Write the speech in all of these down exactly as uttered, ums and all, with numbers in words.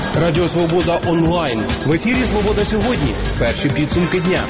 Радіо Свобода онлайн. В ефірі «Свобода сьогодні». Перші підсумки дня.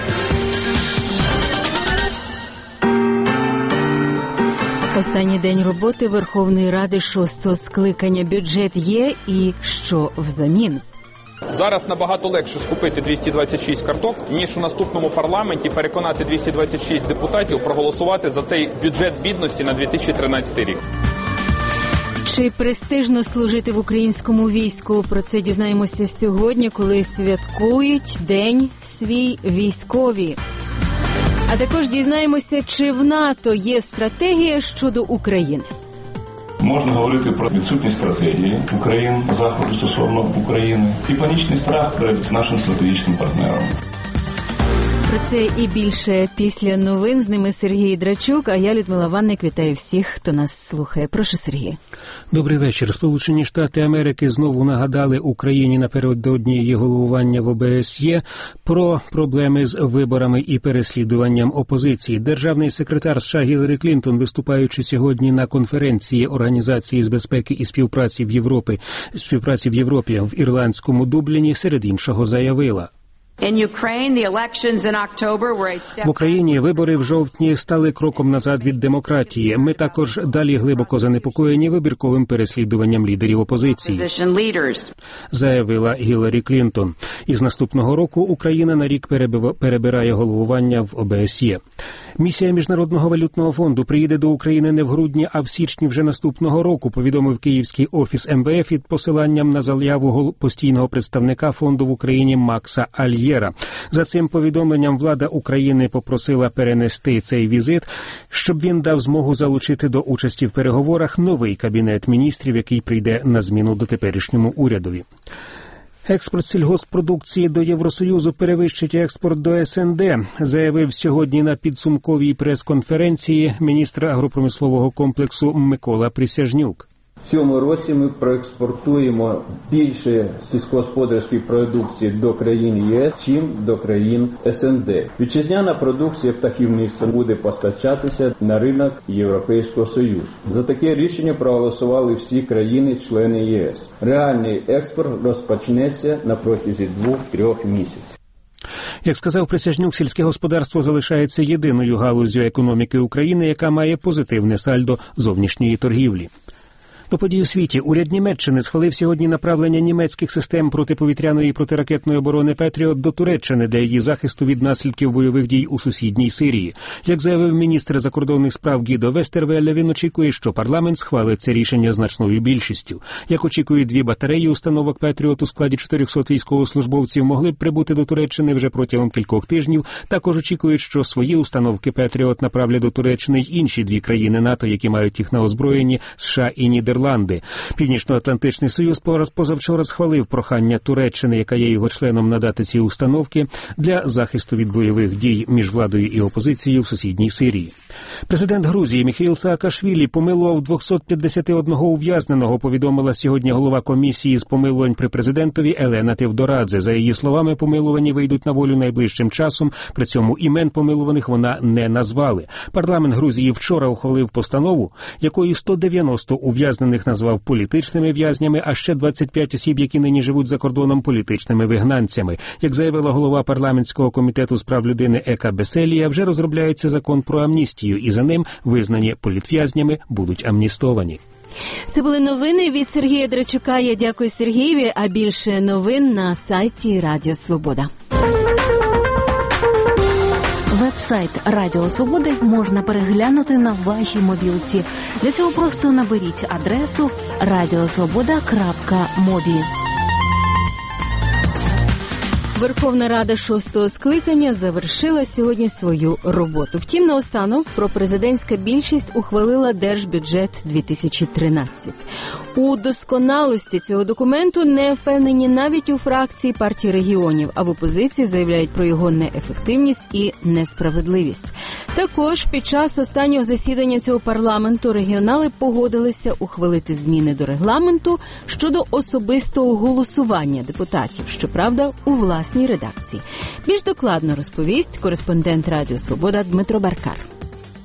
Останній день роботи Верховної Ради шостого скликання. Бюджет є і що взамін? Зараз набагато легше скупити двісті двадцять шість карток, ніж у наступному парламенті переконати двісті двадцять шість депутатів проголосувати за цей бюджет бідності на дві тисячі тринадцятий рік. Чи престижно служити в українському війську? Про це дізнаємося сьогодні, коли святкують День свій військові. А також дізнаємося, чи в НАТО є стратегія щодо України. Можна говорити про відсутність стратегії України, Заходу стосовно України і панічний страх перед нашим стратегічним партнером. Про це і більше після новин. З ними Сергій Драчук, а я, Людмила Ванник, вітаю всіх, хто нас слухає. Прошу, Сергій. Добрий вечір. Сполучені Штати Америки знову нагадали Україні напередодні її головування в О Б С Є про проблеми з виборами і переслідуванням опозиції. Державний секретар США Гіларі Клінтон, виступаючи сьогодні на конференції Організації з безпеки і співпраці в Європі, співпраці в Європі в ірландському Дубліні, серед іншого заявила: в Україні вибори в жовтні стали кроком назад від демократії. Ми також далі глибоко занепокоєні вибірковим переслідуванням лідерів опозиції, заявила Гіларі Клінтон. Із наступного року Україна на рік перебирає головування в О Б С Є. Місія Міжнародного валютного фонду приїде до України не в грудні, а в січні вже наступного року, повідомив Київський офіс Ем Ве Еф із посиланням на заяву постійного представника фонду в Україні Макса Альєра. За цим повідомленням влада України попросила перенести цей візит, щоб він дав змогу залучити до участі в переговорах новий кабінет міністрів, який прийде на зміну до теперішньому урядові. Експорт сільгосппродукції до Євросоюзу перевищить експорт до С Ен Де, заявив сьогодні на підсумковій прес-конференції міністр агропромислового комплексу Микола Присяжнюк. В цьому році ми проекспортуємо більше сільськогосподарської продукції до країн Є С, чим до країн С Ен Де. Вітчизняна продукція птахівництва буде постачатися на ринок Європейського Союзу. За таке рішення проголосували всі країни-члени Є С. Реальний експорт розпочнеться на протязі двох-трьох місяців. Як сказав Присяжнюк, сільське господарство залишається єдиною галуззю економіки України, яка має позитивне сальдо зовнішньої торгівлі. До подій у світі. Уряд Німеччини схвалив сьогодні направлення німецьких систем протиповітряної і протиракетної оборони «Петріот» до Туреччини для її захисту від наслідків бойових дій у сусідній Сирії. Як заявив міністр закордонних справ Гідо Вестервелле, він очікує, що парламент схвалить це рішення значною більшістю. Як очікують, дві батареї установок «Петріот» у складі чотирьохсот військовослужбовців могли б прибути до Туреччини вже протягом кількох тижнів. Також очікують, що свої установки «Петріот» направлять до Туреччини й інші дві країни НАТО, які мають їх на озброєнні – США і Нідерланди. Північно-Атлантичний Союз позавчора схвалив прохання Туреччини, яка є його членом, надати ці установки для захисту від бойових дій між владою і опозицією в сусідній Сирії. Президент Грузії Міхеїл Саакашвілі помилував двісті п'ятдесят один ув'язненого, повідомила сьогодні голова комісії з помилувань при президентові Елена Тевдорадзе. За її словами, помилувані вийдуть на волю найближчим часом, при цьому імен помилуваних вона не назвали. Парламент Грузії вчора ухвалив постанову, якою сто дев'яносто ув'язнених назвав політичними в'язнями, а ще двадцять п'ять осіб, які нині живуть за кордоном, політичними вигнанцями. Як заявила голова парламентського комітету з прав людини Ека Беселія, вже розробляється закон про амністію, і за ним визнані політв'язнями будуть амністовані. Це були новини від Сергія Драчука. Я дякую Сергієві, а більше новин на сайті Радіо Свобода. Веб-сайт Радіо Свободи можна переглянути на вашій мобілці. Для цього просто наберіть адресу радіосвобода крапка мобі. Верховна Рада шостого скликання завершила сьогодні свою роботу. Втім, наостанок пропрезидентська більшість ухвалила Держбюджет дві тисячі тринадцять. У досконалості цього документу не впевнені навіть у фракції партії регіонів, а в опозиції заявляють про його неефективність і несправедливість. Також під час останнього засідання цього парламенту регіонали погодилися ухвалити зміни до регламенту щодо особистого голосування депутатів, щоправда, у власній редакції. Більш докладно розповість кореспондент Радіо Свобода Дмитро Баркар.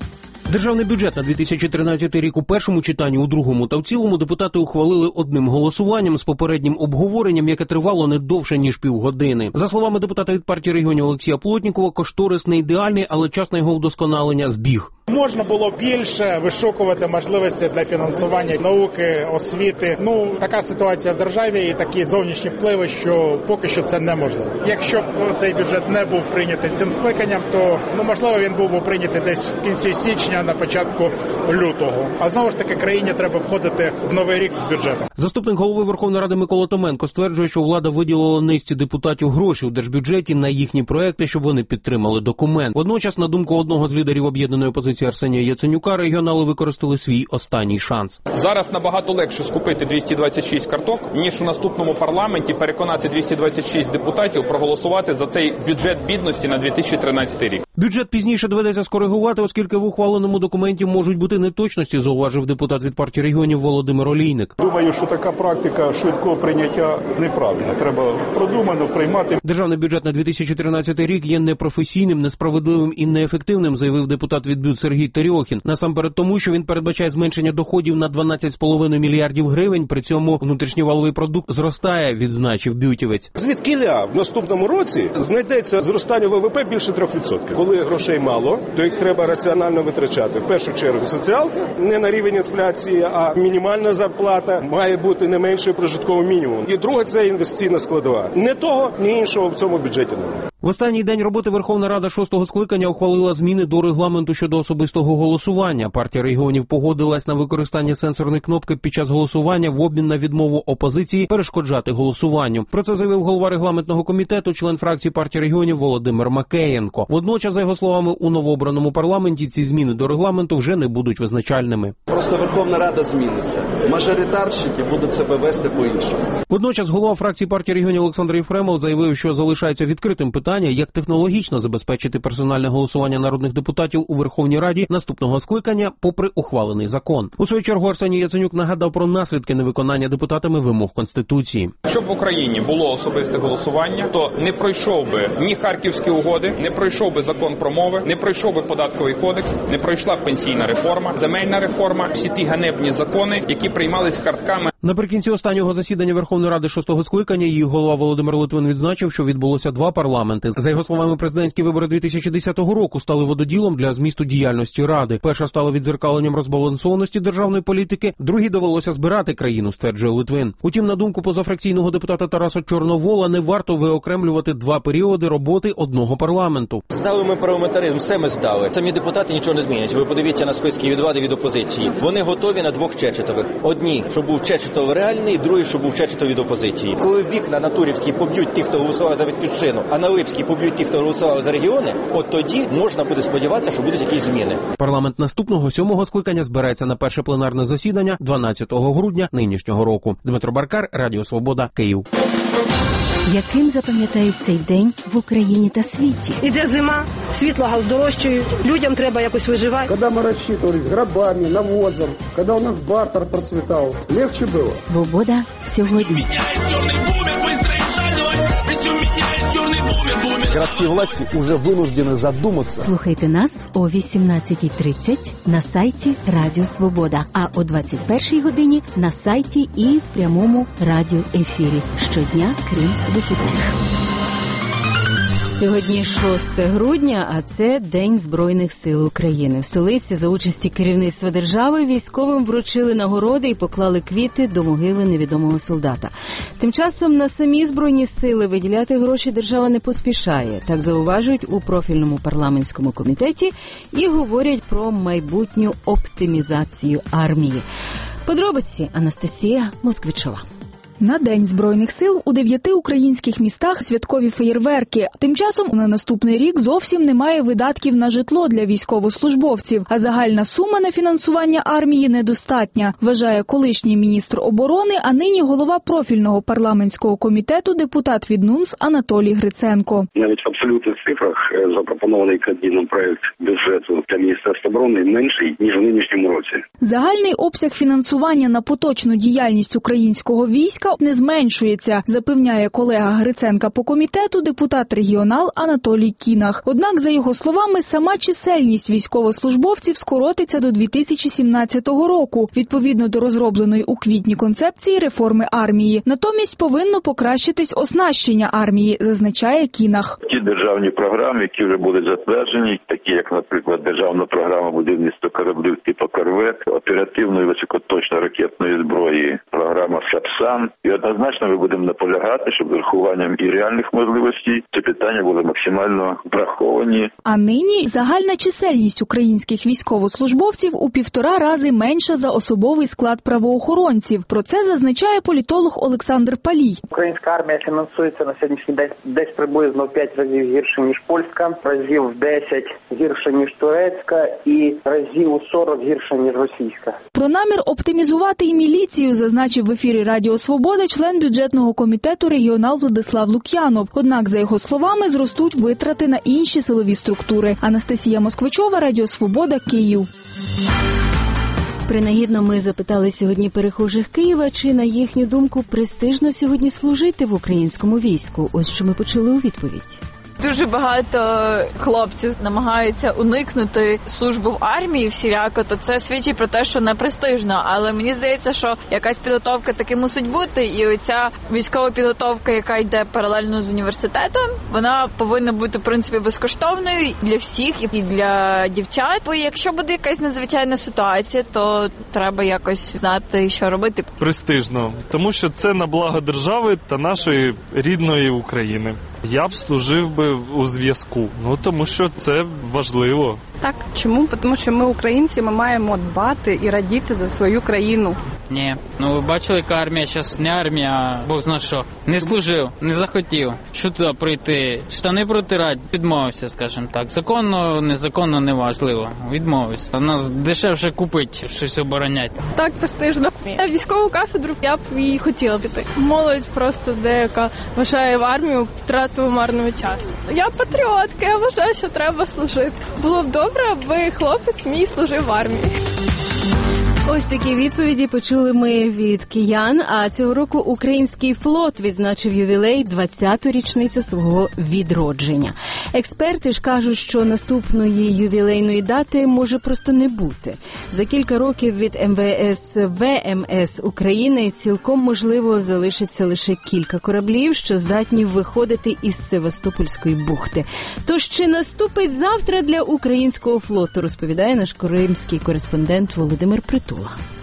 Державний бюджет на дві тисячі тринадцятий рік у першому читанні, у другому та в цілому депутати ухвалили одним голосуванням з попереднім обговоренням, яке тривало не довше, ніж півгодини. За словами депутата від партії регіонів Олексія Плотнікова, кошторис не ідеальний, але час на його вдосконалення збіг. Можна було більше вишукувати можливості для фінансування науки, освіти. Ну, така ситуація в державі і такі зовнішні впливи, що поки що це неможливо. Якщо б цей бюджет не був прийнятий цим скликанням, то, ну, можливо, він був би прийнятий десь в кінці січня, на початку лютого. А знову ж таки, країні треба входити в новий рік з бюджетом. Заступник голови Верховної Ради Микола Томенко стверджує, що влада виділила низці депутатів гроші у держбюджеті на їхні проекти, щоб вони підтримали документ. Водночас, на думку одного з лідерів об'єднаної опозиції Арсенія Яценюка, регіонали використали свій останній шанс. Зараз набагато легше скупити двісті двадцять шість карток, ніж у наступному парламенті переконати двісті двадцять шість депутатів проголосувати за цей бюджет бідності на дві тисячі тринадцятий рік. Бюджет пізніше доведеться скоригувати, оскільки в ухваленому документі можуть бути неточності, зауважив депутат від партії регіонів Володимир Олійник. Думаю, що така практика швидкого прийняття неправильна. Треба продумано приймати. Державний бюджет на дві тисячі тринадцятий рік є непрофесійним, несправедливим і неефективним, заявив депутат від БЮТ Сергій Терьохін. Насамперед тому, що він передбачає зменшення доходів на дванадцять з половиною мільярдів гривень, при цьому внутрішній валовий продукт зростає, відзначив бютівець. Звідкіля в наступному році знайдеться зростання ВВП більше трьох відсотків. Коли грошей мало, то їх треба раціонально витрачати. В першу чергу соціалка, не на рівень інфляції, а мінімальна зарплата має бути не менше прожиткового мінімуму. І друге – це інвестиційна складова. Не того, ні іншого в цьому бюджеті немає. В останній день роботи Верховна Рада шостого скликання ухвалила зміни до регламенту щодо особистого голосування. Партія регіонів погодилась на використання сенсорної кнопки під час голосування в обмін на відмову опозиції перешкоджати голосуванню. Про це заявив голова регламентного комітету, член фракції партії регіонів Володимир Макеєнко. Водночас, за його словами, у новообраному парламенті ці зміни до регламенту вже не будуть визначальними. Просто Верховна Рада зміниться. Мажоритарщики будуть себе вести по-іншому. Водночас голова фракції партії регіонів Олександр Єфремов заявив, що залишається відкритим питання, як технологічно забезпечити персональне голосування народних депутатів у Верховній Раді наступного скликання, попри ухвалений закон. У свою чергу Арсеній Яценюк нагадав про наслідки невиконання депутатами вимог Конституції. Щоб в Україні було особисте голосування, то не пройшов би ні Харківські угоди, не пройшов би закон про мови, не пройшов би податковий кодекс, не пройшла пенсійна реформа, земельна реформа, всі ті ганебні закони, які приймались картками. Наприкінці останнього засідання Верховної Ради шостого скликання її голова Володимир Литвин відзначив, що відбулося два парламенти. За його словами, президентські вибори дві тисячі десятого року стали вододілом для змісту діяльності Ради. Перша стала віддзеркаленням розбалансованості державної політики, другій довелося збирати країну, стверджує Литвин. Утім, на думку позафракційного депутата Тараса Чорновола, не варто виокремлювати два періоди роботи одного парламенту. Здали ми парламентаризм, все ми здали. Самі депутати нічого не змінять. Ви подивіться на списки від влади, від опозиції. Вони готові на двох Чечетових. Одні, щоб був Чечетов реальний, другий, щоб був Чечетов від опозиції. Коли вікна на Турівській поб'ють тих, хто голосував за Батьківщину, а на Липській поб'ють тих, хто голосував за регіони, от тоді можна буде сподіватися, що будуть якісь зміни. Парламент наступного сьомого скликання збирається на перше пленарне засідання дванадцятого грудня нинішнього року. Дмитро Баркар, Радіо Свобода, Київ. Яким запам'ятають цей день в Україні та світі? Іде зима, світло газ дорожчає, людям треба якось виживати. Коли ми розчитувалися грабами, навозом, коли у нас бартер процвітав, легше було. Свобода сьогодні. Городские власти уже вынуждены задуматься. Слухайте нас о вісімнадцятій тридцять на сайті Радіо Свобода, а о двадцять першій годині на сайті і в прямому радіоефірі. Щодня, крім вихідних. Сьогодні шосте грудня, а це День Збройних сил України. В столиці за участі керівництва держави військовим вручили нагороди і поклали квіти до могили невідомого солдата. Тим часом на самі Збройні сили виділяти гроші держава не поспішає. Так зауважують у профільному парламентському комітеті і говорять про майбутню оптимізацію армії. Подробиці Анастасія Москвичова. На День Збройних сил у дев'яти українських містах святкові феєрверки. Тим часом на наступний рік зовсім немає видатків на житло для військовослужбовців, а загальна сума на фінансування армії недостатня, вважає колишній міністр оборони, а нині голова профільного парламентського комітету, депутат від НУНС Анатолій Гриценко. Навіть в абсолютних цифрах запропонований Кабміном проект бюджету для Міністерства оборони менший, ніж в нинішньому році. Загальний обсяг фінансування на поточну діяльність українського війська частка не зменшується, запевняє колега Гриценка по комітету, депутат-регіонал Анатолій Кінах. Однак, за його словами, сама чисельність військовослужбовців скоротиться до дві тисячі сімнадцятого року, відповідно до розробленої у квітні концепції реформи армії. Натомість повинно покращитись оснащення армії, зазначає Кінах. Ті державні програми, які вже будуть затверджені, такі як, наприклад, державна програма будівництва кораблів типу «Корвет», оперативної високоточної ракетної зброї, програма «Сапсан». І однозначно ми будемо наполягати, щоб з урахуванням і реальних можливостей ці питання були максимально враховані. А нині загальна чисельність українських військовослужбовців у півтора рази менша за особовий склад правоохоронців. Про це зазначає політолог Олександр Палій. Українська армія фінансується на сьогоднішній день десь приблизно в п'ять разів гірше, ніж польська, разів в десять гірше, ніж турецька і разів у сорок гірше, ніж російська. Про намір оптимізувати і міліцію зазначив в ефірі Радіо Свобода член бюджетного комітету регіонал Владислав Лук'янов. Однак, за його словами, зростуть витрати на інші силові структури. Анастасія Москвичова, Радіо Свобода, Київ. Принагідно ми запитали сьогодні перехожих Києва, чи, на їхню думку, престижно сьогодні служити в українському війську. Ось що ми почули у відповідь. Дуже багато хлопців намагаються уникнути службу в армії всіляко, то це свідчить про те, що не престижно. Але мені здається, що якась підготовка таки мусить бути, і оця військова підготовка, яка йде паралельно з університетом, вона повинна бути, в принципі, безкоштовною для всіх і для дівчат. Бо якщо буде якась надзвичайна ситуація, то треба якось знати, що робити. Престижно, тому що це на благо держави та нашої рідної України. Я б служив би у зв'язку, ну тому що це важливо. Так, чому? Тому що ми українці, ми маємо дбати і радіти за свою країну. Ні, ну ви бачили, яка армія зараз не армія, а Бог знає що. Не служив, не захотів. Що туди прийти? Штани протирати? Відмовився, скажімо так. Законно, незаконно, неважливо. Відмовився. А нас дешевше купити, щось обороняти. Так, престижно. На військову кафедру я б і хотіла піти. Молодь просто деяка вважає в армію втрату марного часу. Я патріотка, я вважаю, що треба служити. Було б добре, аби хлопець мій служив в армії. Ось такі відповіді почули ми від киян, а цього року український флот відзначив ювілей, двадцяту річницю свого відродження. Експерти ж кажуть, що наступної ювілейної дати може просто не бути. За кілька років від ем ве ес Ве Ем Ес України цілком можливо залишиться лише кілька кораблів, що здатні виходити із Севастопольської бухти. Тож чи наступить завтра для українського флоту, розповідає наш кримський кореспондент Володимир Притул.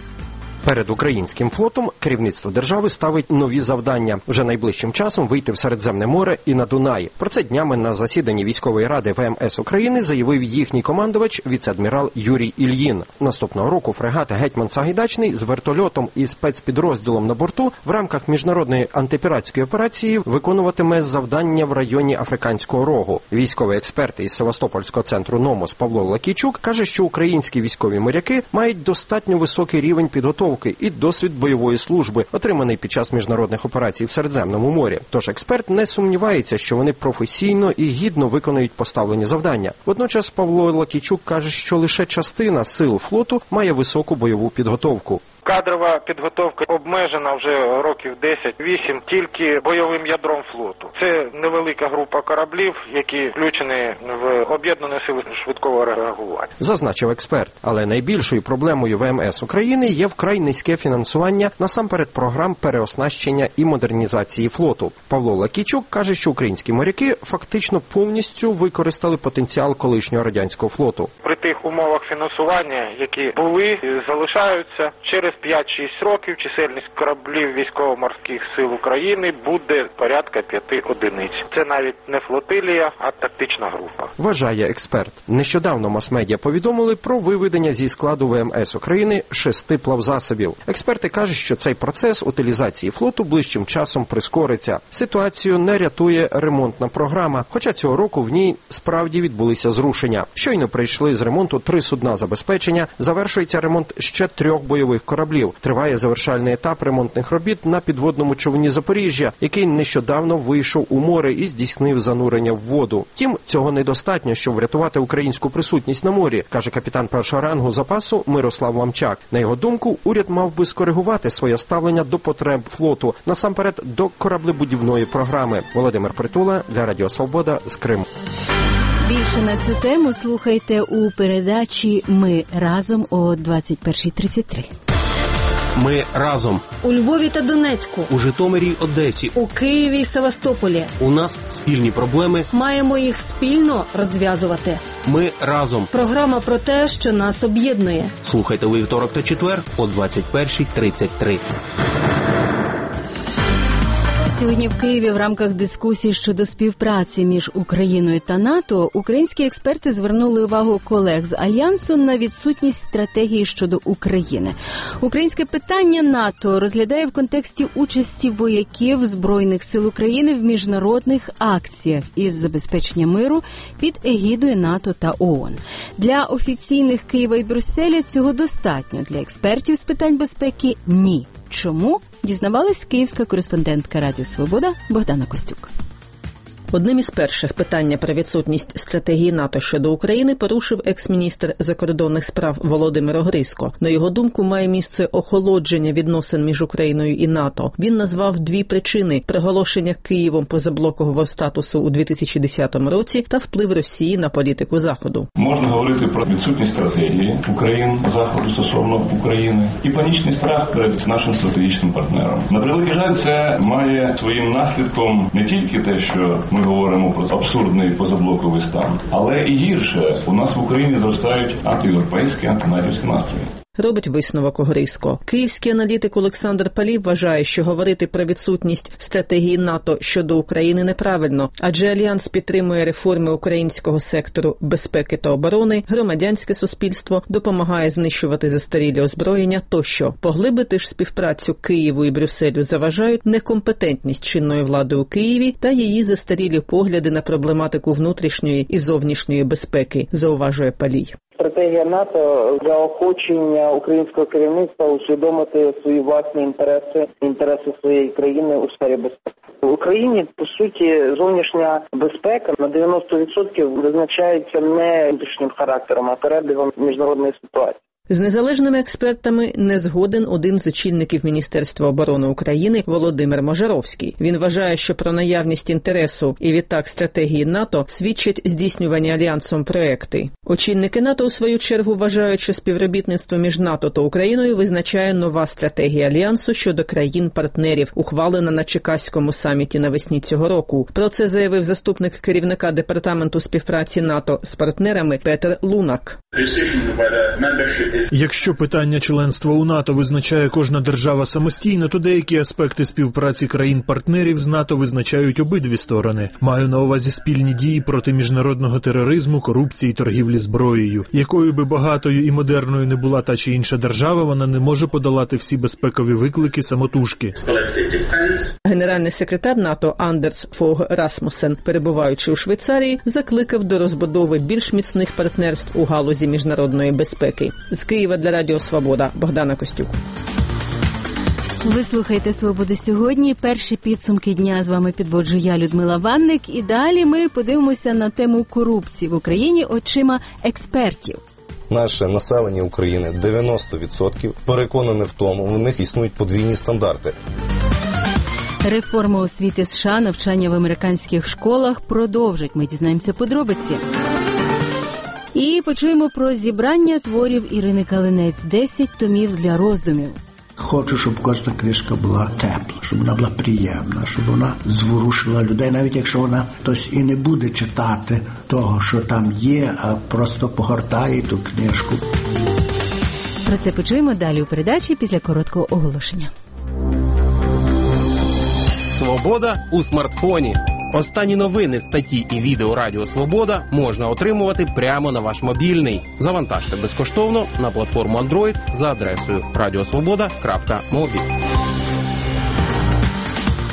Перед українським флотом керівництво держави ставить нові завдання. Вже найближчим часом вийти в Середземне море і на Дунаї. Про це днями на засіданні військової ради Ве Ем Ес України заявив їхній командувач віце-адмірал Юрій Ільїн. Наступного року фрегат «Гетьман Сагайдачний» з вертольотом і спецпідрозділом на борту в рамках міжнародної антипіратської операції виконуватиме завдання в районі Африканського рогу. Військовий експерт із Севастопольського центру Номос Павло Лакійчук каже, що українські військові моряки мають достатньо високий рівень підготовки і досвід бойової служби, отриманий під час міжнародних операцій в Середземному морі. Тож експерт не сумнівається, що вони професійно і гідно виконують поставлені завдання. Водночас Павло Лакійчук каже, що лише частина сил флоту має високу бойову підготовку. Кадрова підготовка обмежена вже років десять-вісім тільки бойовим ядром флоту. Це невелика група кораблів, які включені в об'єднані сили швидкого реагування. Зазначив експерт. Але найбільшою проблемою Ве Ем Ес України є вкрай низьке фінансування насамперед програм переоснащення і модернізації флоту. Павло Лакійчук каже, що українські моряки фактично повністю використали потенціал колишнього радянського флоту. При тих умовах фінансування, які були, залишаються, через п'ять-шість років чисельність кораблів військово-морських сил України буде порядка п'яти одиниць. Це навіть не флотилія, а тактична група. Вважає експерт. Нещодавно мас-медіа повідомили про виведення зі складу Ве Ем Ес України шести плавзасобів. Експерти кажуть, що цей процес утилізації флоту ближчим часом прискориться. Ситуацію не рятує ремонтна програма, хоча цього року в ній справді відбулися зрушення. Щойно прийшли з ремонту три судна забезпечення, завершується ремонт ще трьох бойових кораблів. кораблів. Триває завершальний етап ремонтних робіт на підводному човні «Запоріжжя», який нещодавно вийшов у море і здійснив занурення в воду. Втім, цього недостатньо, щоб врятувати українську присутність на морі, каже капітан першого рангу запасу Мирослав Ламчак. На його думку, уряд мав би скоригувати своє ставлення до потреб флоту, насамперед до кораблебудівної програми. Володимир Притула для Радіо Свобода з Криму. Більше на цю тему слухайте у передачі «Ми разом» о двадцять першій тридцять три. Ми разом. У Львові та Донецьку. У Житомирі й Одесі. У Києві й Севастополі. У нас спільні проблеми. Маємо їх спільно розв'язувати. Ми разом. Програма про те, що нас об'єднує. Слухайте у вівторок та четвер о двадцять першій тридцять три. Сьогодні в Києві в рамках дискусії щодо співпраці між Україною та НАТО українські експерти звернули увагу колег з Альянсу на відсутність стратегії щодо України. Українське питання НАТО розглядає в контексті участі вояків Збройних сил України в міжнародних акціях із забезпечення миру під егідою НАТО та ООН. Для офіційних Києва і Брюсселя цього достатньо, для експертів з питань безпеки – ні. Чому? Дізнавалась київська кореспондентка Радіо Свобода Богдана Костюк. Одним із перших питання про відсутність стратегії НАТО щодо України порушив екс-міністр закордонних справ Володимир Огризько. На його думку, має місце охолодження відносин між Україною і НАТО. Він назвав дві причини – проголошення Києвом позаблокового статусу у дві тисячі десятому році та вплив Росії на політику Заходу. Можна говорити про відсутність стратегії України, Заходу стосовно України і панічний страх перед нашим стратегічним партнером. На превеликий жаль, це має своїм наслідком не тільки те, що ми говоримо про абсурдний позаблоковий стан, але і гірше, у нас в Україні зростають антиєвропейські, антинатівські настрої. Робить висновок Огризько. Київський аналітик Олександр Палій вважає, що говорити про відсутність стратегії НАТО щодо України неправильно, адже Альянс підтримує реформи українського сектору безпеки та оборони, громадянське суспільство, допомагає знищувати застарілі озброєння тощо. Поглибити ж співпрацю Києву і Брюсселю заважають некомпетентність чинної влади у Києві та її застарілі погляди на проблематику внутрішньої і зовнішньої безпеки, зауважує Палій. Стратегія НАТО заохочення українського керівництва усвідомити свої власні інтереси, інтереси своєї країни у сфері безпеки. В Україні, по суті, зовнішня безпека на дев'яносто відсотків визначається не внутрішнім характером, а перебігом міжнародної ситуації. З незалежними експертами не згоден один з очільників Міністерства оборони України Володимир Можаровський. Він вважає, що про наявність інтересу і відтак стратегії НАТО свідчать здійснювані Альянсом проекти. Очільники НАТО, у свою чергу, вважають, що співробітництво між НАТО та Україною визначає нова стратегія Альянсу щодо країн-партнерів, ухвалена на Чикаському саміті навесні цього року. Про це заявив заступник керівника Департаменту співпраці НАТО з партнерами Петер Лунак. Якщо питання членства у НАТО визначає кожна держава самостійно, то деякі аспекти співпраці країн-партнерів з НАТО визначають обидві сторони. Маю на увазі спільні дії проти міжнародного тероризму, корупції, торгівлі зброєю. Якою би багатою і модерною не була та чи інша держава, вона не може подолати всі безпекові виклики самотужки. Генеральний секретар НАТО Андерс Фог Расмусен, перебуваючи у Швейцарії, закликав до розбудови більш міцних партнерств у галузі міжнародної безпеки. З Києва для Радіо Свобода Богдана Костюк. Ви слухаєте «Свободу сьогодні». Перші підсумки дня з вами підводжу я, Людмила Ванник. І далі ми подивимося на тему корупції в Україні очима експертів. Наше населення України дев'яносто відсотків переконане в тому, у них існують подвійні стандарти. Реформа освіти США, навчання в американських школах продовжать. Ми дізнаємося подробиці. І почуємо про зібрання творів Ірини Калинець «десять томів для роздумів». Хочу, щоб кожна книжка була тепла, щоб вона була приємна, щоб вона зворушила людей, навіть якщо вона хтось і не буде читати того, що там є, а просто погортає ту книжку. Про це почуємо далі у передачі після короткого оголошення. Свобода у смартфоні. Останні новини, статті і відео Радіо Свобода можна отримувати прямо на ваш мобільний. Завантажте безкоштовно на платформу Android за адресою радіосвобода крапка мобі.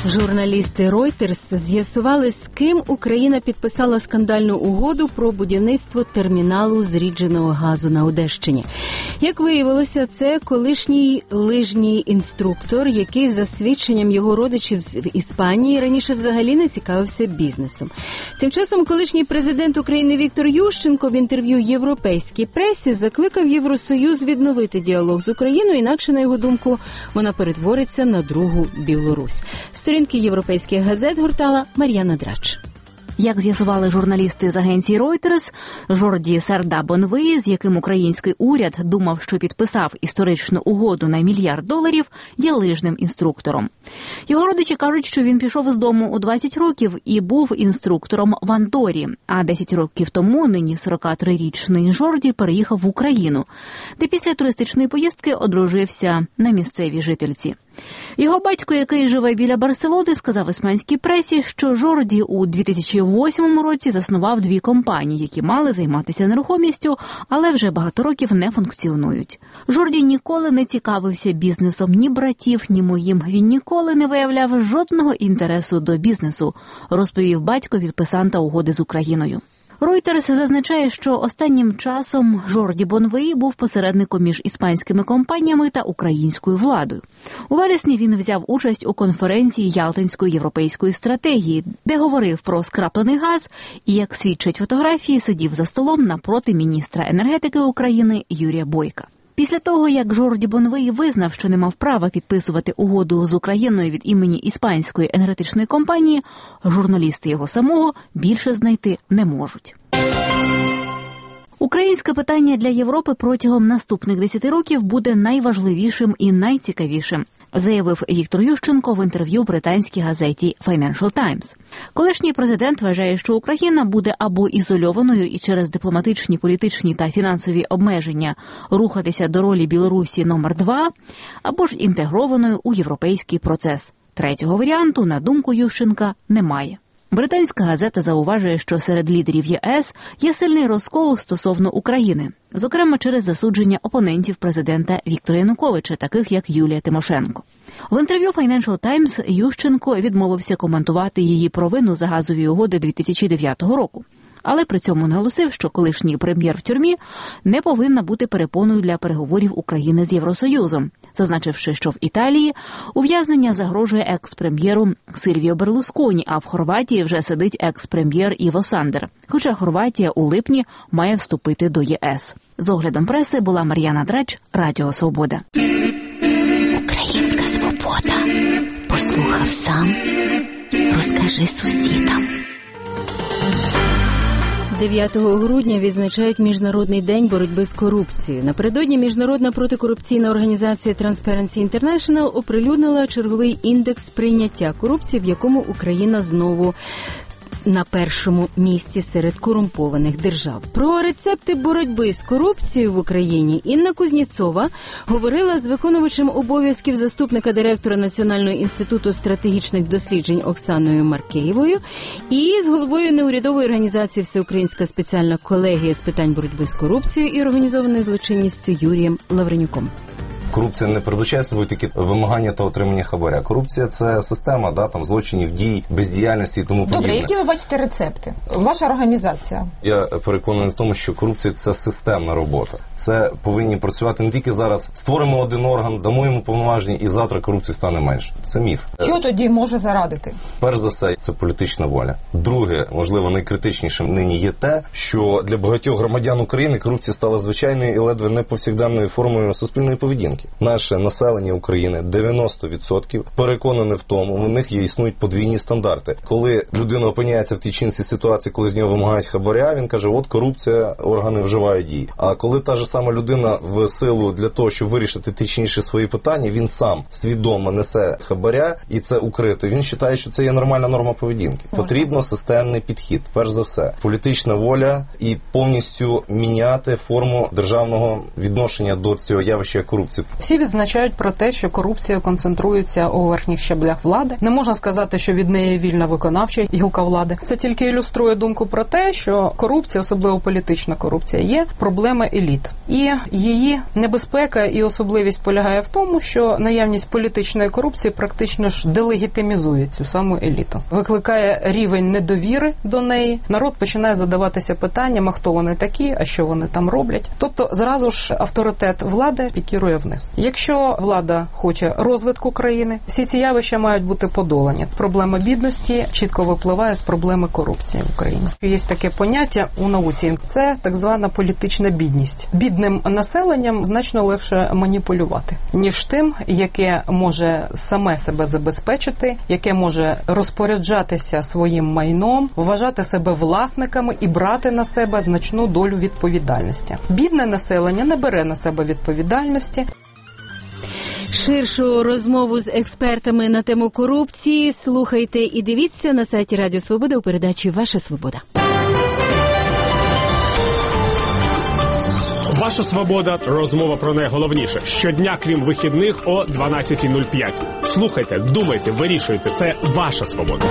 Журналісти Reuters з'ясували, з ким Україна підписала скандальну угоду про будівництво терміналу зрідженого газу на Одещині. Як виявилося, це колишній лижній інструктор, який, за свідченням його родичів в Іспанії, раніше взагалі не цікавився бізнесом. Тим часом колишній президент України Віктор Ющенко в інтерв'ю європейській пресі закликав Євросоюз відновити діалог з Україною, інакше, на його думку, вона перетвориться на другу Білорусь. Сторінки європейських газет гортала Мар'яна Драч. Як з'ясували журналісти з агенції Reuters, Жорді Серда Бонвей, з яким український уряд думав, що підписав історичну угоду на мільярд доларів, є лижним інструктором. Його родичі кажуть, що він пішов з дому у двадцять років і був інструктором в Андорі, а десять років тому нині сорокатрирічний Жорді переїхав в Україну, де після туристичної поїздки одружився на місцевій жительці. Його батько, який живе біля Барселони, сказав іспанській пресі, що Жорді у дві тисячі восьмому році заснував дві компанії, які мали займатися нерухомістю, але вже багато років не функціонують. Жорді ніколи не цікавився бізнесом ні братів, ні моїм. Він ніколи не виявляв жодного інтересу до бізнесу, розповів батько підписанта угоди з Україною. Reuters зазначає, що останнім часом Жорді Бонвей був посередником між іспанськими компаніями та українською владою. У вересні він взяв участь у конференції Ялтинської європейської стратегії, де говорив про скраплений газ і, як свідчать фотографії, сидів за столом напроти міністра енергетики України Юрія Бойка. Після того, як Жорді Бонвей визнав, що не мав права підписувати угоду з Україною від імені іспанської енергетичної компанії, журналісти його самого більше знайти не можуть. Українське питання для Європи протягом наступних десяти років буде найважливішим і найцікавішим, заявив Віктор Ющенко в інтерв'ю британській газеті Financial Times. Колишній президент вважає, що Україна буде або ізольованою і через дипломатичні, політичні та фінансові обмеження рухатися до ролі Білорусі номер два, або ж інтегрованою у європейський процес. Третього варіанту, на думку Ющенка, немає. Британська газета зауважує, що серед лідерів ЄС є сильний розкол стосовно України, зокрема через засудження опонентів президента Віктора Януковича, таких як Юлія Тимошенко. В інтерв'ю Financial Times Ющенко відмовився коментувати її провину за газові угоди дві тисячі дев'ятого року. Але при цьому наголосив, що колишній прем'єр в тюрмі не повинна бути перепоною для переговорів України з Євросоюзом, зазначивши, що в Італії ув'язнення загрожує екс-прем'єру Сильвіо Берлусконі, а в Хорватії вже сидить екс-прем'єр Іво Сандер, хоча Хорватія у липні має вступити до ЄС. З оглядом преси була Мар'яна Драч, Радіо Свобода. Українська свобода. Послухав сам, розкажи сусідам. дев'ятого грудня відзначають Міжнародний день боротьби з корупцією. Напередодні Міжнародна протикорупційна організація Transparency International оприлюднила черговий індекс сприйняття корупції, в якому Україна знову на першому місці серед корумпованих держав. Про рецепти боротьби з корупцією в Україні Інна Кузніцова говорила з виконувачем обов'язків заступника директора Національного інституту стратегічних досліджень Оксаною Маркеєвою і з головою неурядової організації Всеукраїнська спеціальна колегія з питань боротьби з корупцією і організованою злочинністю Юрієм Лавренюком. Корупція не передбачає собою тільки вимагання та отримання хабаря. Корупція – це система, да, там, злочинів, дій, бездіяльності і тому подібне. Добре, які ви бачите рецепти? Ваша організація? Я переконаний в тому, що корупція – це системна робота. Це повинні працювати не тільки зараз. Створимо один орган, дамо йому повноваження, і завтра корупції стане менше. Це міф. Що тоді може зарадити? Перш за все, це політична воля. Друге, можливо, найкритичнішим нині є те, що для багатьох громадян України корупція стала звичайною і ледве не повсякденною формою суспільної поведінки. Наше населення України дев'яносто відсотків переконане в тому, у них є існують подвійні стандарти. Коли людина опиняється в тій чи іншій ситуації, коли з нього вимагають хабаря, він каже, от корупція, органи вживають дії. А коли та ж сама людина в силу для того, щоб вирішити ті чи інші свої питання, він сам свідомо несе хабаря, і це укрито. Він вважає, що це є нормальна норма поведінки. Потрібно системний підхід, перш за все. Політична воля і повністю міняти форму державного відношення до цього явища корупції. Всі відзначають про те, що корупція концентрується у верхніх щаблях влади. Не можна сказати, що від неї вільна виконавча гілка влади. Це тільки ілюструє думку про те, що корупція, особливо політична корупція, є проблема еліт. І її небезпека і особливість полягає в тому, що наявність політичної корупції практично ж делегітимізує цю саму еліту. Викликає рівень недовіри до неї. Народ починає задаватися питанням, а хто вони такі, а що вони там роблять. Тобто зразу ж авторитет влади пікірує вниз. Якщо влада хоче розвитку країни, всі ці явища мають бути подолані. Проблема бідності чітко випливає з проблеми корупції в Україні. Є таке поняття у науці – це так звана політична бідність. Бідним населенням значно легше маніпулювати, ніж тим, яке може саме себе забезпечити, яке може розпоряджатися своїм майном, вважати себе власниками і брати на себе значну долю відповідальності. Бідне населення не бере на себе відповідальності. Ширшу розмову з експертами на тему корупції слухайте і дивіться на сайті Радіо Свобода у передачі «Ваша свобода». Ваша свобода. Розмова про найголовніше. Щодня, крім вихідних, о дванадцята нуль п'ять. Слухайте, думайте, вирішуйте. Це ваша свобода.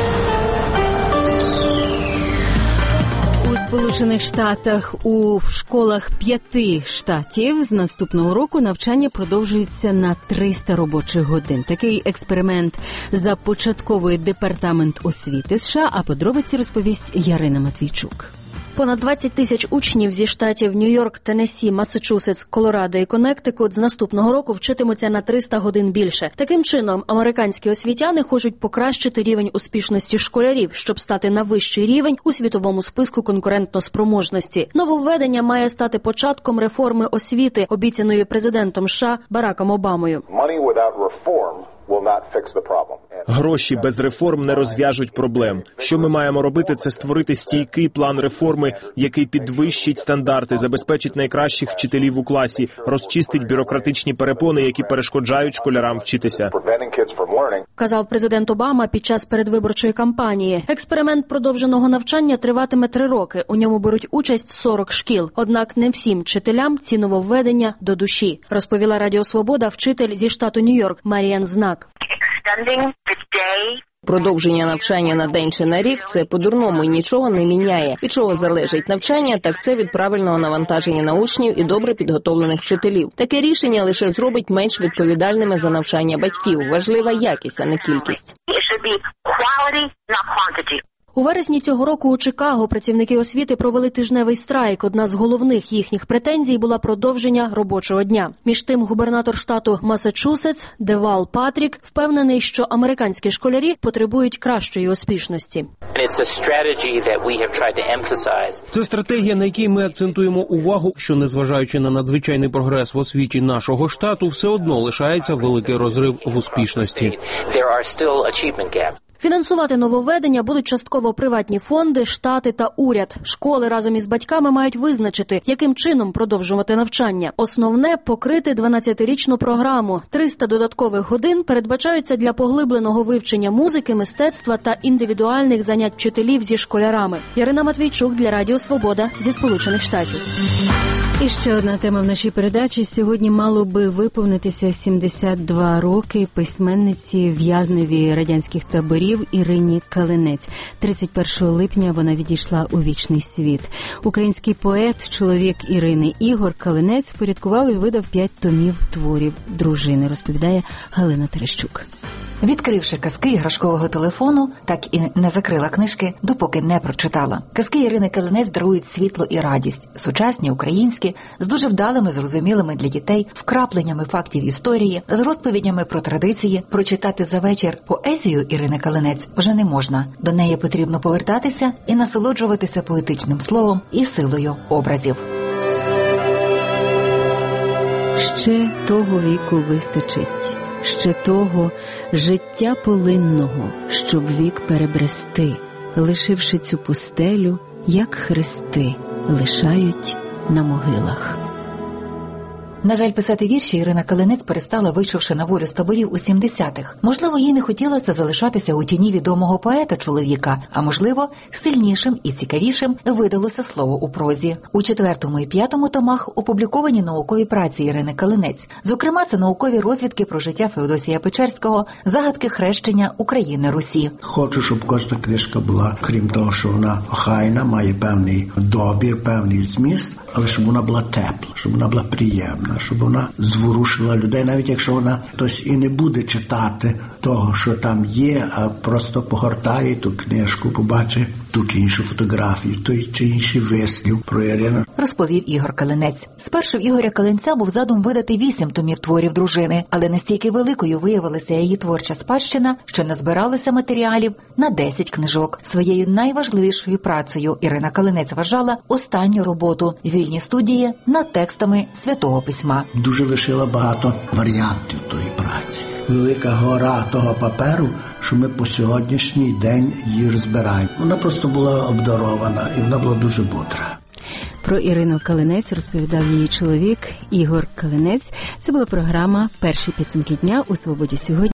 У Сполучених Штатах у школах п'яти штатів з наступного року навчання продовжується на триста робочих годин. Такий експеримент започатковує Департамент освіти США, а подробиці розповість Ярина Матвійчук. Понад двадцять тисяч учнів зі штатів Нью-Йорк, Теннессі, Массачусетс, Колорадо і Коннектикут з наступного року вчитимуться на триста годин більше. Таким чином, американські освітяни хочуть покращити рівень успішності школярів, щоб стати на вищий рівень у світовому списку конкурентноспроможності. Нововведення має стати початком реформи освіти, обіцяної президентом США Бараком Обамою. Гроші без реформ не розв'яжуть проблем. Що ми маємо робити, це створити стійкий план реформи, який підвищить стандарти, забезпечить найкращих вчителів у класі, розчистить бюрократичні перепони, які перешкоджають школярам вчитися. Казав президент Обама під час передвиборчої кампанії. Експеримент продовженого навчання триватиме три роки. У ньому беруть участь сорок шкіл. Однак не всім вчителям ці нововведення до душі, розповіла Радіо Свобода вчитель зі штату Нью-Йорк Маріан Знак. Продовження навчання на день чи на рік – це по-дурному і нічого не міняє. Від чого залежить навчання, так це від правильного навантаження на учнів і добре підготовлених вчителів. Таке рішення лише зробить менш відповідальними за навчання батьків. Важлива якість, а не кількість. У вересні цього року у Чикаго працівники освіти провели тижневий страйк. Одна з головних їхніх претензій була продовження робочого дня. Між тим, губернатор штату Массачусетс Девал Патрік впевнений, що американські школярі потребують кращої успішності. Це стратегія, на якій ми акцентуємо увагу, що незважаючи на надзвичайний прогрес в освіті нашого штату, все одно лишається великий розрив в успішності. Фінансувати нововведення будуть частково приватні фонди, штати та уряд. Школи разом із батьками мають визначити, яким чином продовжувати навчання. Основне – покрити дванадцятирічну програму. триста додаткових годин передбачаються для поглибленого вивчення музики, мистецтва та індивідуальних занять вчителів зі школярами. Ярина Матвійчук для Радіо Свобода зі Сполучених Штатів. І ще одна тема в нашій передачі. Сьогодні мало би виповнитися сімдесят два роки письменниці в'язневі радянських таборів Ірині Калинець. тридцять першого липня вона відійшла у вічний світ. Український поет, чоловік Ірини Ігор Калинець впорядкував і видав п'ять томів творів дружини, розповідає Галина Терещук. Відкривши казки іграшкового телефону, так і не закрила книжки, допоки не прочитала. Казки Ірини Калинець дарують світло і радість. Сучасні, українські, з дуже вдалими, зрозумілими для дітей, вкрапленнями фактів історії, з розповідями про традиції. Прочитати за вечір поезію Ірини Калинець вже не можна. До неї потрібно повертатися і насолоджуватися поетичним словом і силою образів. Ще того віку вистачить. Ще того життя полинного, щоб вік перебрести, лишивши цю пустелю, як хрести, лишають на могилах. На жаль, писати вірші Ірина Калинець перестала, вийшовши на волю з таборів у сімдесятих. Можливо, їй не хотілося залишатися у тіні відомого поета-чоловіка, а можливо, сильнішим і цікавішим видалося слово у прозі. У четвертому і п'ятому томах опубліковані наукові праці Ірини Калинець. Зокрема, це наукові розвідки про життя Феодосія Печерського, загадки хрещення України-Русі. Хочу, щоб кожна книжка була, крім того, що вона охайна, має певний добір, певний зміст, але щоб вона була тепла, щоб вона була приємна, щоб вона зворушила людей, навіть якщо вона хтось і не буде читати того, що там є, а просто погортає ту книжку, побачить ту чи іншу фотографію, той чи інший вислів про Ірину. Розповів Ігор Калинець. Спершу в Ігоря Калинця був задум видати вісім томів творів дружини, але настільки великою виявилася її творча спадщина, що назбиралося матеріалів на десять книжок. Своєю найважливішою працею Ірина Калинець вважала останню роботу «Вільні студії» над текстами Святого Письма. Дуже лишила багато варіантів тої праці. Велика гора того паперу, що ми по сьогоднішній день її розбираємо. Вона просто була обдарована і вона була дуже мудра. Про Ірину Калинець розповідав її чоловік Ігор Калинець. Це була програма «Перші підсумки дня» у «Свободі сьогодні».